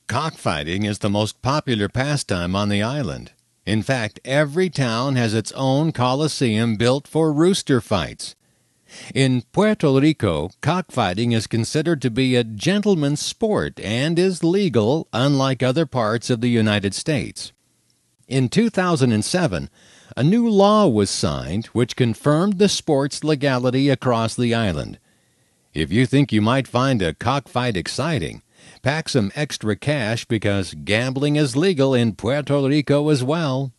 Cockfighting is the most popular pastime on the island. In fact, every town has its own coliseum built for rooster fights. In Puerto Rico, cockfighting is considered to be a gentleman's sport and is legal, unlike other parts of the United States. In 2007, a new law was signed which confirmed the sport's legality across the island. If you think you might find a cockfight exciting, pack some extra cash because gambling is legal in Puerto Rico as well.